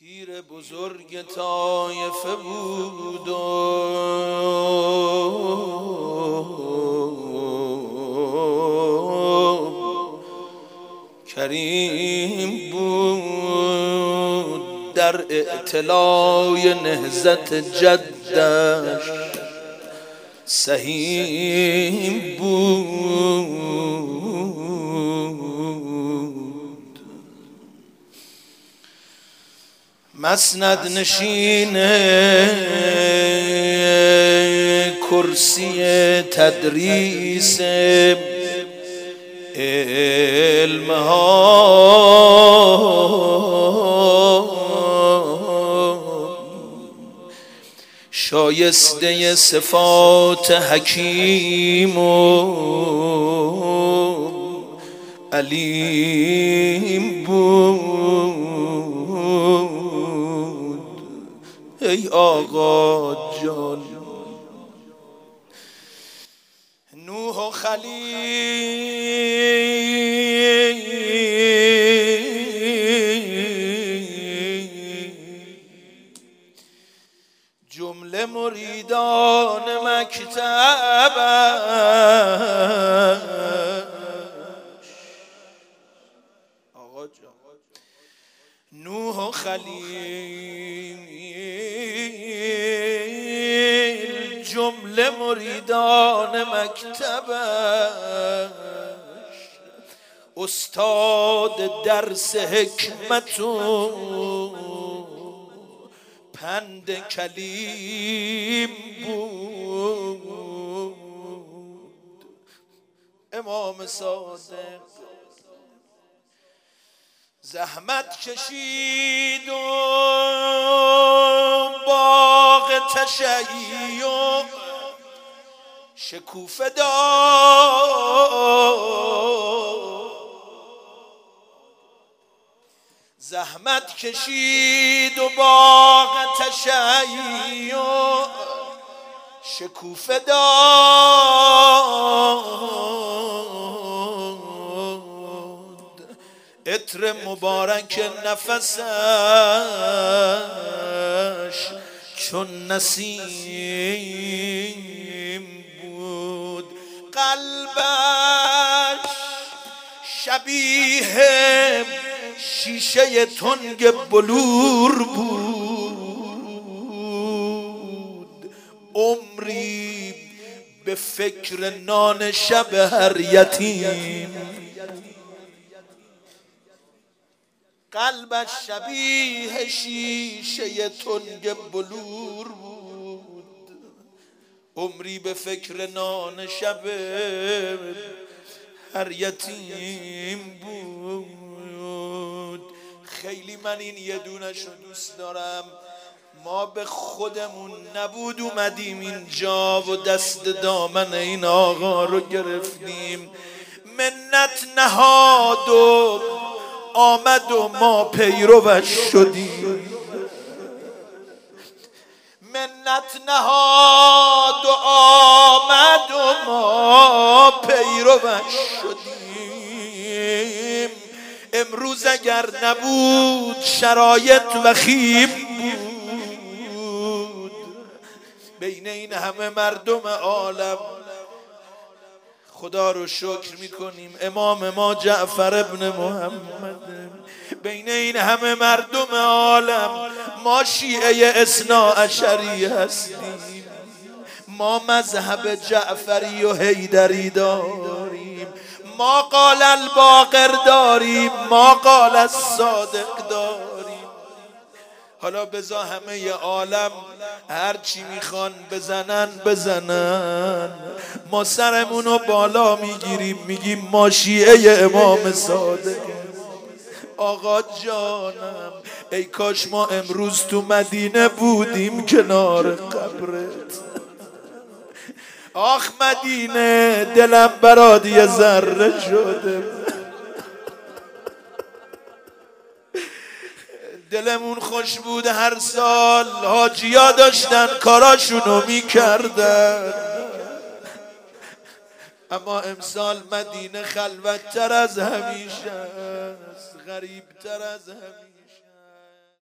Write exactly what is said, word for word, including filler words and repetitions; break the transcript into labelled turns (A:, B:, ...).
A: پیر بزرگ طایفه بود و کریم بود در اعتلای نهضت جدش، سهیم بود مسند نشین کرسی تدریس علم ها، شایسته صفات حکیم و علیم بود. ای آقا جان نوح و خلیل جمله مریدان مکتبش، آقا جان نوح و خلیل جمله مریدان مکتبش، استاد درس حکمت و پند کلیم بود. امام صادق زحمت کشید و باغ تشیع شکوفه داد، زحمت کشید و باغ تشیع شکوفه داد، عطر مبارک نفسش چون نسیم بود، قلبش شبیه شیشه تنگ بلور بود، عمری به فکر نان شب هر یتیم، قلبش شبیه شیشه تنگ بلور بود، عمری به فکر نان شب هر یتیم بود. خیلی من این یه دونش رو دوست دارم، ما به خودمون نبود اومدیم اینجا و دست دامن این آقا رو گرفتیم، منت نهاد و آمد و ما پیروش شدیم، منت نهاد و آمد و ما پیروش شدیم. امروز اگر نبود شرایط وخیم بود، بین این همه مردم عالم خدا رو شکر میکنیم امام ما جعفر ابن محمد، بین این همه مردم عالم ما شیعه اثنا عشری هستیم، ما مذهب جعفری و حیدری داریم، ما قال الباقر داریم، ما قال الصادق داریم. حالا بذار همه عالم هر چی میخوان بزنن بزنن، ما سرمونو بالا میگیریم میگیم ما شیعه امام صادق. آقا جانم ای کاش ما امروز تو مدینه بودیم کنار قبرت، آخ مدینه دلم برات یه ذره شده، دلمون خوش بود هر سال حاجیا داشتن کاراشونو میکردن، اما امسال مدینه خلوت‌تر از همیشه است، غریب‌تر از همیشه.